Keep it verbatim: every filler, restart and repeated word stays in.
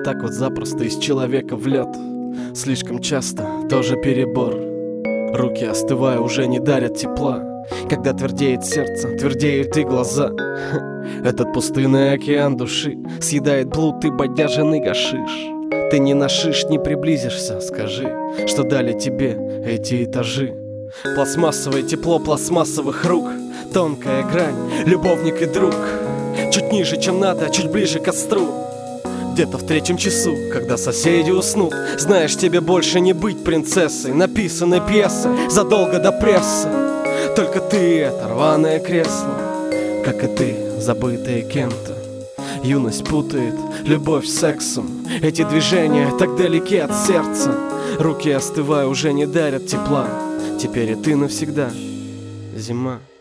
так вот запросто из человека в лед. Слишком часто тоже перебор. Руки, остывая, уже не дарят тепла. Когда твердеет сердце, твердеют и глаза. Этот пустынный океан души съедает блуд и бодяженный гашиш. Ты ни на шиш не приблизишься, скажи, что дали тебе эти этажи. Пластмассовое тепло пластмассовых рук, тонкая грань, любовник и друг. Чуть ниже, чем надо, чуть ближе к костру. Где-то в третьем часу, когда соседи уснут, знаешь, тебе больше не быть принцессой написанной пьесы задолго до прессы. Только ты — это рваное кресло, как и ты, забытые кем-то. Юность путает любовь с сексом. Эти движения так далеки от сердца. Руки, остывая, уже не дарят тепла. Теперь и ты навсегда зима.